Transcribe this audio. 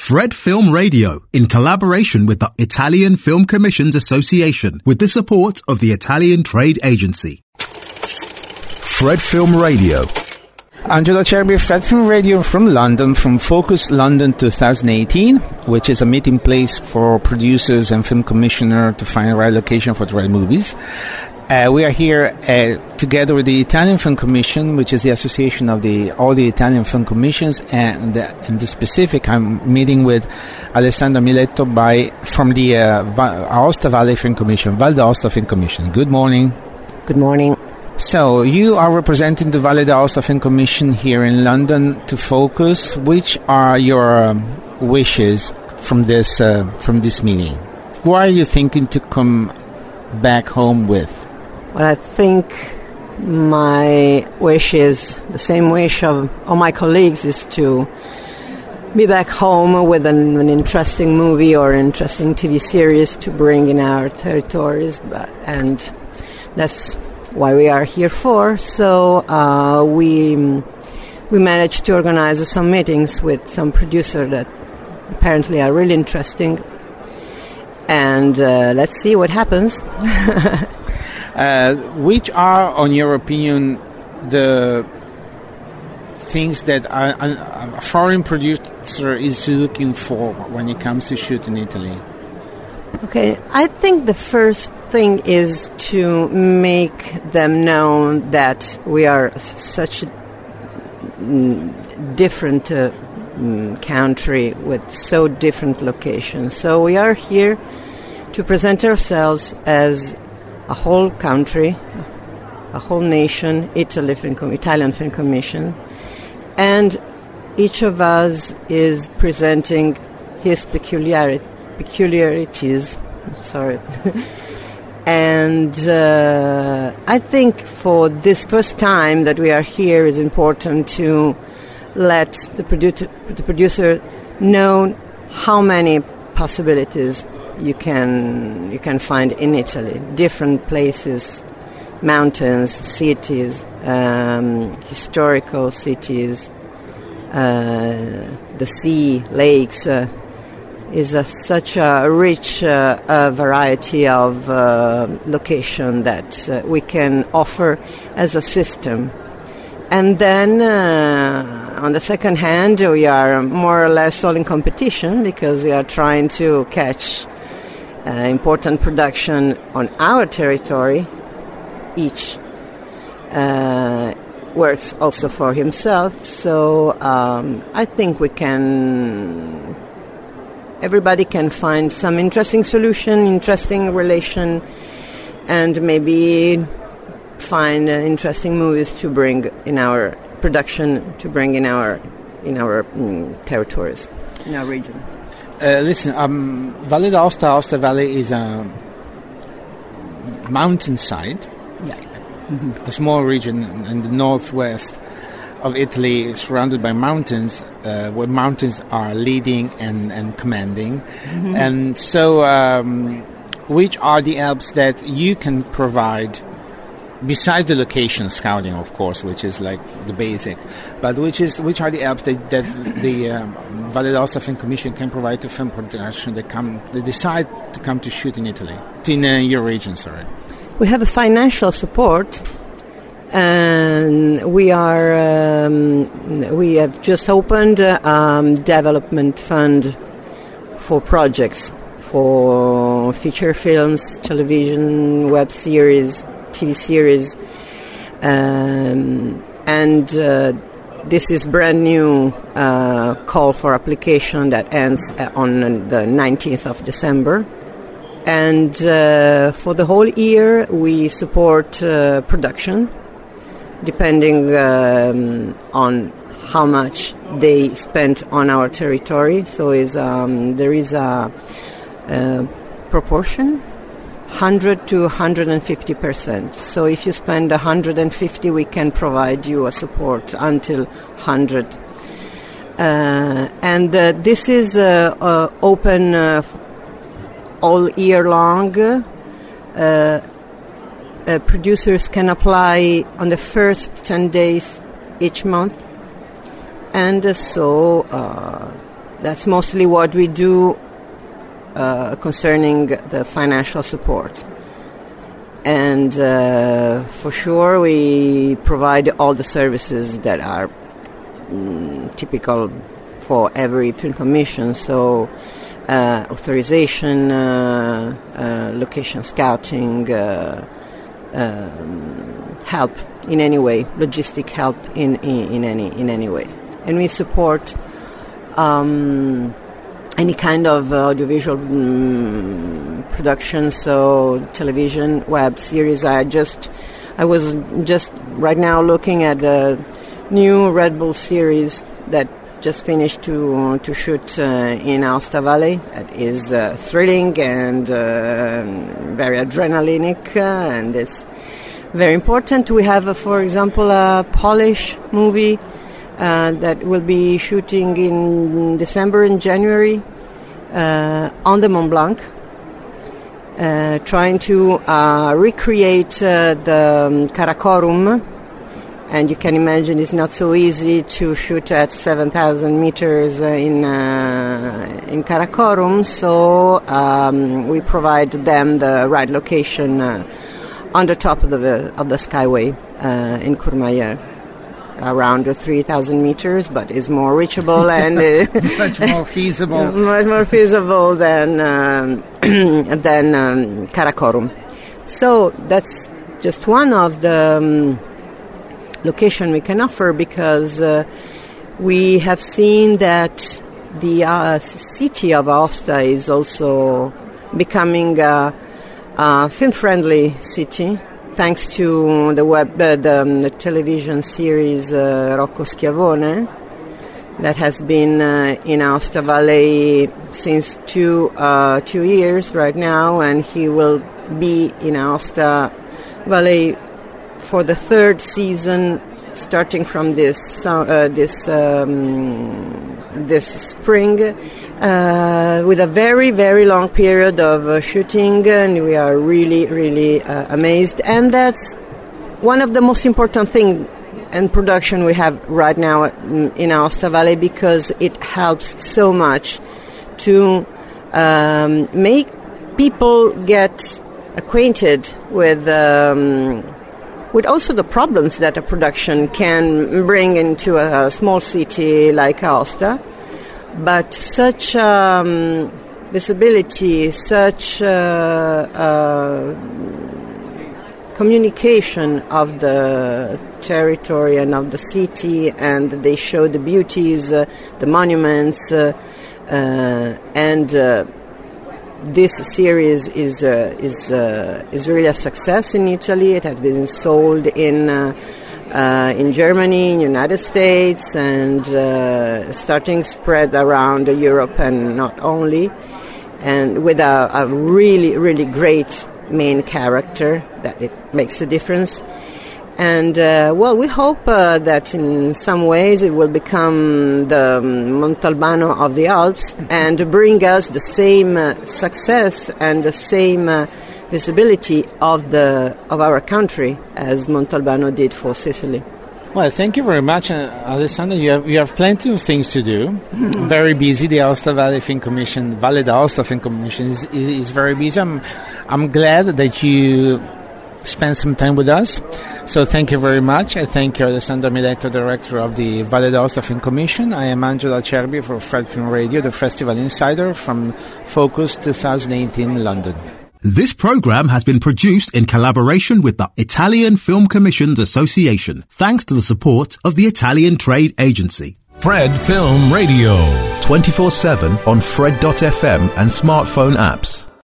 Fred Film Radio, in collaboration with the Italian Film Commissions Association, with the support of the Italian Trade Agency. Fred Film Radio. Angelo Cerbi, Fred Film Radio from London, from Focus London 2018, which is a meeting place for producers and film commissioner to find the right location for the right movies. We are here together with the Italian Film Commission, which is the association of all the Italian film commissions, and in the specific, I'm meeting with Alessandro Miletto from the Aosta Valley Film Commission, Val d'Aosta Film Commission. Good morning. Good morning. So, you are representing the Valle d'Aosta Film Commission here in London to Focus. Which are your wishes from this meeting? What are you thinking to come back home with? Well, I think my wish is the same wish of all my colleagues, is to be back home with an interesting movie or interesting TV series to bring in our territories, and that's why we are here for. So we managed to organize some meetings with some producers that apparently are really interesting, and let's see what happens. Which are, on your opinion, the things that a foreign producer is looking for when it comes to shoot in Italy? Okay, I think the first thing is to make them know that we are such a different country with so different locations. So we are here to present ourselves as a whole country, a whole nation, Italian Film Commission, and each of us is presenting his peculiarities. Sorry. And I think for this first time that we are here, is important to let the producer know how many possibilities you can find in Italy. Different places, mountains, cities, historical cities, the sea, lakes. Is such a rich variety of location that we can offer as a system. And then, on the second hand, we are more or less all in competition, because we are trying to catch important production on our territory. Each works also for himself. So I think everybody can find some interesting solution, interesting relation, and maybe find interesting movies to bring in our production, to bring in our territories, in our region. Listen, Valle d'Aosta, Aosta Valley is a mountainside, a small region in the northwest of Italy, surrounded by mountains, where mountains are leading and commanding. Mm-hmm. And so, which are the Alps that you can provide, besides the location scouting, of course, which is like the basic, but which are the Alps that the Valle d'Aosta Film Commission can provide to film production that decide to come to shoot in Italy, in your region, sorry? We have a financial support. And we have just opened a development fund for projects, for feature films, television, web series, TV series, and this is brand new call for application that ends on the 19th of December. And for the whole year, we support production, depending on how much they spent on our territory. So there is a proportion, 100 to 150%. So if you spend 150, we can provide you a support until 100. And this is open all year long. Producers can apply on the first 10 days each month, and so that's mostly what we do concerning the financial support. And for sure, we provide all the services that are typical for every film commission. So authorization, location scouting, help in any way, logistic help in any way, and we support any kind of audiovisual production, so television, web series. I was just right now looking at a new Red Bull series that just finished to shoot in Aosta Valley. It is thrilling and very adrenalinic, and it's very important. We have, for example, a Polish movie that will be shooting in December and January on the Mont Blanc, trying to recreate the Karakorum. And you can imagine it's not so easy to shoot at 7,000 meters in Karakorum, so we provide them the right location on the top of the skyway in Courmayeur, around 3,000 meters, but is more reachable and much more feasible. Much more feasible than Karakorum. So that's just one of the location we can offer, because we have seen that the city of Aosta is also becoming a film-friendly city, thanks to the television series Rocco Schiavone, that has been in Aosta Valley since two years right now, and he will be in Aosta Valley for the third season, starting from this spring, with a very, very long period of shooting, and we are really, really amazed. And that's one of the most important things in production we have right now in Aosta Valley, because it helps so much to make people get acquainted with also the problems that a production can bring into a small city like Aosta. But such visibility, such communication of the territory and of the city, and they show the beauties, the monuments, and this series is really a success in Italy. It has been sold in Germany, in United States, and starting spread around Europe and not only, and with a really, really great main character that it makes a difference. And we hope that in some ways it will become the Montalbano of the Alps and bring us the same success and the same visibility of our country as Montalbano did for Sicily. Well, thank you very much, Alessandra. You have plenty of things to do. Mm-hmm. Very busy. The Aosta Valley Film Commission, Valle d'Aosta Film Commission is very busy. I'm glad that you spend some time with us. So thank you very much. I thank you, Alessandra Miletto, Director of the Valle d'Aosta Film Commission. I am Angelo Acerbi for Fred Film Radio, the Festival Insider from Focus 2018 London. This program has been produced in collaboration with the Italian Film Commissions Association, thanks to the support of the Italian Trade Agency. Fred Film Radio. 24/7 on Fred.fm and smartphone apps.